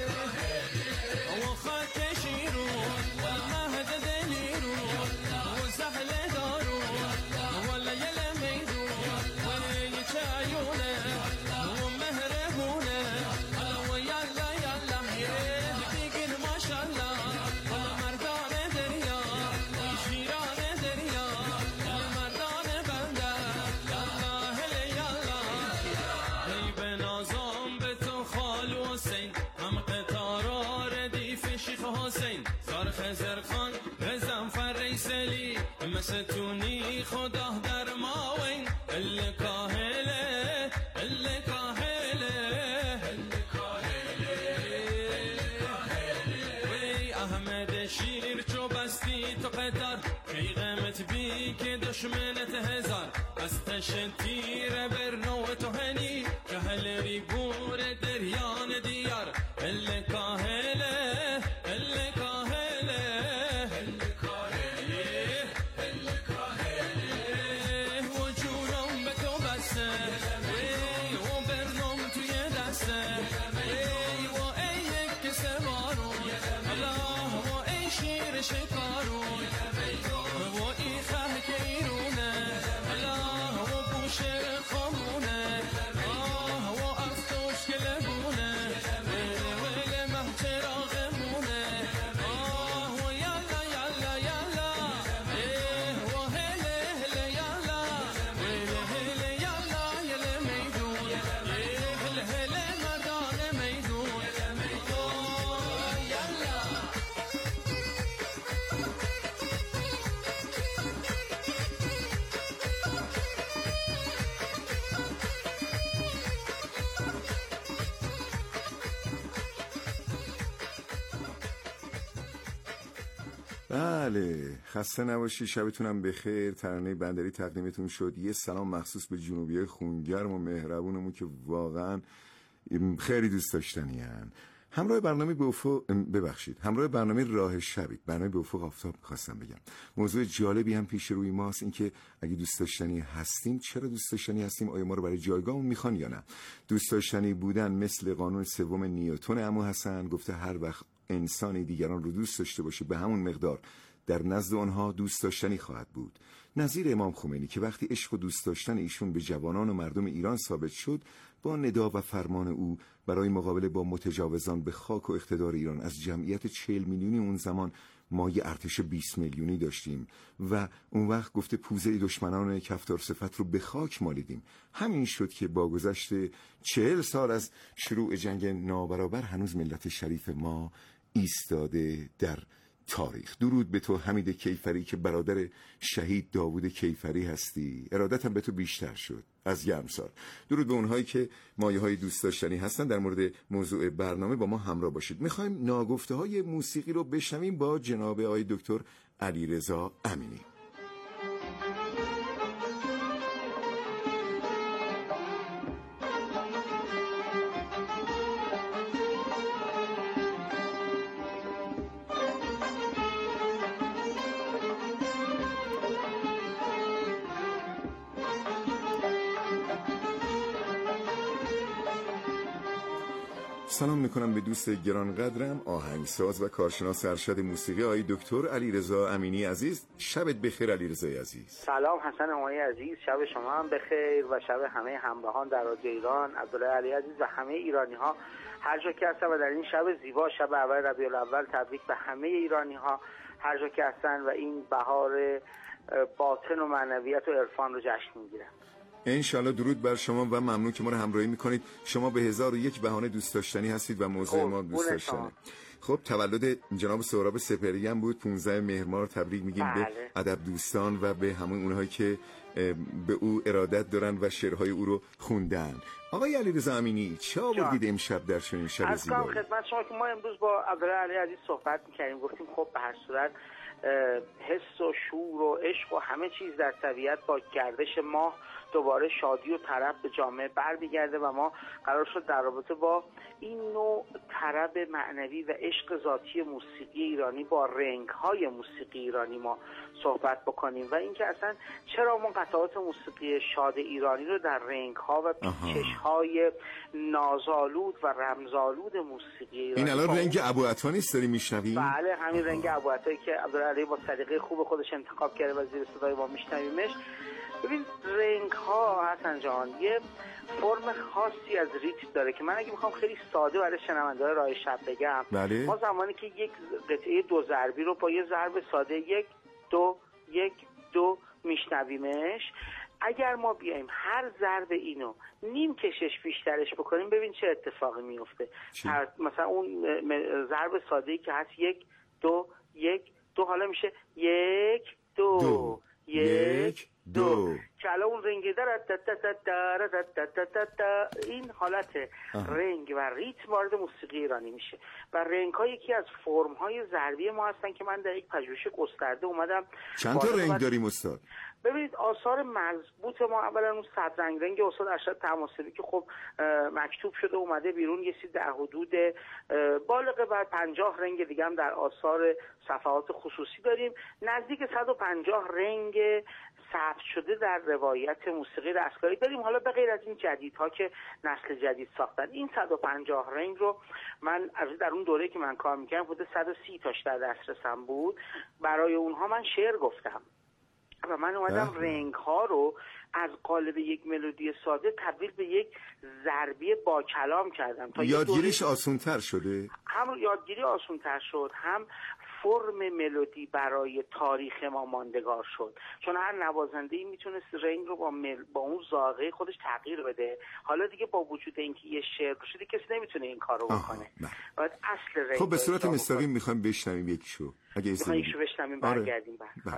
و خاک شیرون و مهد دلیرون و زهل دارون ولا یل میدون و یه چایونه و مهربونه و یلا یلا دیگه ماشالله زرخان رزم فریسلی مستونی خدا در ماوین ال کاهله ال کاهله ال کاهله وی احمد شیر چو بستی تو قدر کی قیمت بی که دشمنت هزار از تشتیر برنو تو هنی که هل ریگور دریان دیار ال کاهله ال کاهله شکارون و ای خه کیرونه الله و بوشه خمونه آه و افتوش کلبونه ویل محچرا غمونه آه و یلا یلا یلا و هله هله یلا ویل هله یلا یل میدون هله هله مردان میدون یلا بله، خسته نباشی، شبتونم بخیر. ترانه بندری تقدیمتون شد. یه سلام مخصوص به جنوبیای خونگرم و مهربونمون که واقعا خیلی دوست داشتنی هن. همراه برنامه به افق ببخشید همراه برنامه راه شبید، برنامه به افق آفتاب می‌خواستم بگم. موضوع جالبی هم پیش روی ماست، اینکه اگه دوست داشتنی هستیم چرا دوست داشتنی هستیم؟ آیا ما رو برای جایگاهمون میخوان یا نه؟ دوست داشتنی بودن مثل قانون سوم نیوتن عمو حسن گفته هر وقت انسانی دیگران رو دوست داشته باشه به همون مقدار در نزد آنها دوست داشتنی خواهد بود. نظیر امام خمینی که وقتی عشق و دوست داشتن ایشون به جوانان و مردم ایران ثابت شد، با ندا و فرمان او برای مقابله با متجاوزان به خاک و اقتدار ایران از جمعیت چهل میلیونی اون زمان ما یه ارتش بیست میلیونی داشتیم و اون وقت گفته پوزه دشمنان کفتار صفت رو به خاک مالیدیم. همین شد که با گذشت چهل سال از شروع جنگ نابرابر هنوز ملت شریف ما ایستاده در تاریخ. درود به تو حمید کیفری که برادر شهید داوود کیفری هستی. ارادتم به تو بیشتر شد از گرمسار. درود به اونهایی که مایه های دوست داشتنی هستن. در مورد موضوع برنامه با ما همراه باشید. میخوایم ناگفته های موسیقی رو بشنویم با جناب آقای دکتر علیرضا امینی. سلام میکنم به دوست گرانقدرم آهنگساز و کارشناس ارشد موسیقی آقای دکتر علیرضا امینی عزیز. شبت بخیر علیرضا عزیز. سلام حسن همایی عزیز، شب شما هم بخیر و شب همه همراهان در رادیو ایران. عبدالله علی عزیز و همه ایرانی ها هر جا که هستن و در این شب زیبا، شب اول ربیع الاول، تبریک به همه ایرانی ها هر جا که هستن و این بهار باطن و معنویت و عرفان رو جشن میگیرن. انشالله. درود بر شما و ممنون که ما رو همراهی میکنید. شما به هزار و یک بهانه دوست داشتنی هستید و موضوع ما دوست داشتنی. خب تولد جناب سهراب سپهری هم بود پانزده مهر ماه. تبریک میگیم بله. به ادب دوستان و به همون اونهایی که به او ارادت دارن و شعرهای او رو خوندن. آقای علیرضا امینی چه آوردید امشب در چنین شب زیبایی؟ از خدمت شما که ما امروز با عبدالله علی عزیز صحبت میکردیم، گفتیم خب به هر صورت حس و شور و عشق و همه چیز در طبیعت با گردش ماه دوباره شادی و طرب به جامعه برمیگرده و ما قرار شد در رابطه با این نوع طرب معنوی و عشق ذاتی موسیقی ایرانی با رنگ‌های موسیقی ایرانی ما صحبت بکنیم و اینکه اصلا چرا ما قطعات موسیقی شاد ایرانی رو در رنگ‌ها و پیچش‌های نازآلود و رمزآلود موسیقی ایرانی. این الان رنگ ابوعطا نیست داریم میشنویم؟ بله همین رنگ ابوعطایی که عبدالعلی با سلیقه خوب خودش انتخاب کرده و زیر صدای ما میشنویمش. ببین رنگ ها حسن جان یه فرم خاصی از ریتم داره که من اگه میخوام خیلی ساده برای شنونده های راه شب بگم بله. ما زمانی که یک قطعه دو ضربی رو با یه ضرب ساده یک دو یک دو میشنویمش، اگر ما بیایم هر ضرب اینو نیم کشش بیشترش بکنیم ببین چه اتفاقی میفته. مثلا اون ضرب ساده‌ای که هست یک دو یک دو حالا میشه یک دو, دو. یک دو که الان اون رنگ در این حالت رنگ و ریتم وارد موسیقی ایرانی میشه و رنگ ها یکی از فرم های ضربی ما هستن که من در یک پژوهش گسترده اومدم. چند تا رنگ داریم استاد؟ ببینید آثار مضبوط ما اولا اون صد رنگ رنگ استاد ارشد طهماسبی که خب مکتوب شده اومده بیرون، یه چیز در حدود بالغ بر پنجاه رنگ دیگه هم در آثار صفحات خصوصی داریم. نزدیک صد و پنجاه رنگ ثبت شده در روایت موسیقی دستکاری داریم. حالا به غیر از این جدیدها که نسل جدید ساختن، این صد و پنجاه رنگ رو من در اون دوره که من کار میکردم حدود صد و سی تاش در دسترسم بود. برای اونها من شعر گفتم و من اومدم رنگ ها رو از قالب یک ملودی ساده تبدیل به یک ضربی با کلام کردم تا یادگیریش آسان‌تر شده. هم یادگیری آسان‌تر شد، هم فرم ملودی برای تاریخ ما ماندگار شد، چون هر نوازنده‌ای میتونست رنگ رو با مل... با اون ذائقه خودش تغییر بده. حالا دیگه با وجود اینکه یه شعر شده کسی نمیتونه این کارو بکنه. باید اصل رنگ. خب به صورت مستقیم میخوایم بشنویم یکیشو. اگه اجازه بدید. یکیشو بشنویم برگردیم بعد.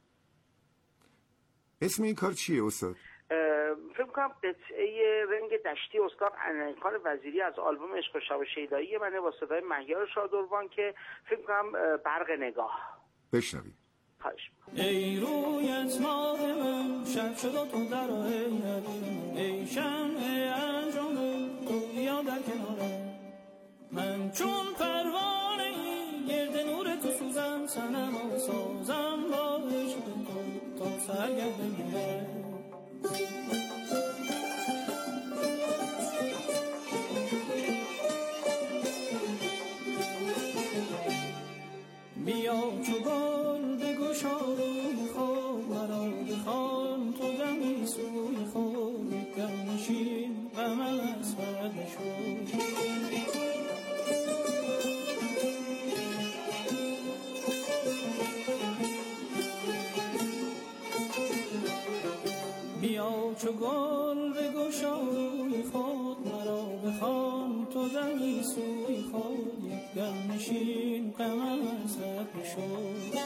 اسم این کار چیه استاد؟ فکر می‌کنم قطعه رنگ دشتی استاد انیرخان وزیری از آلبوم عشق و شب و شیدایی من با صدای مهیار شادروان که فکر می‌کنم برق نگاه. بشنوید. خواهش ای رویت ماه من شب شد و تو در آینه ای شمع انجام تو بیا در کناره من چون پروانه گرد نور تو سوزم، صنم و سازم با عشق تو تا سرگرد میره. بیا چو گل بگشا روی خود، مرا بخوان تو دمی سوی خود، یک دم نشین غم از فرد شد. بیا چو گل بگشا روی خود، مرا بخوان تو دمی سوی خود، یک دم نشین غم از فرد شد.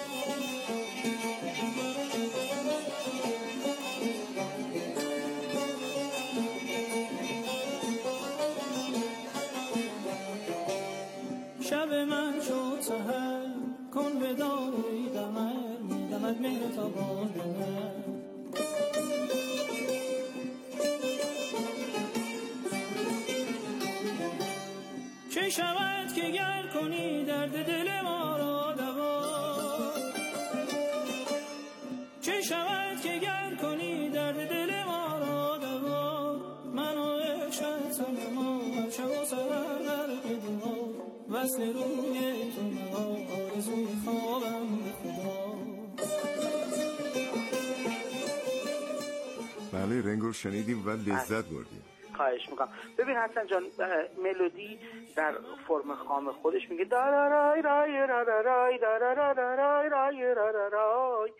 شب من شد سحر، کن ودای قمر، میدمد مهر تابان من. چه شود که گر کنی درد دل ما را دوا، چه شود که گر کنی درد دل ما را دوا، من و عشقت صنما شب و سحر غرق دعا، وصل روی تو نها آرزوی خوابم به خدا. بله رنگ رو شنیدیم و لذت بردیم. خواهش میکنم. ببین حسن جان، ملودی در فرم خام خودش میگه دارارای رای رارارای دارارای رای رای رارارای،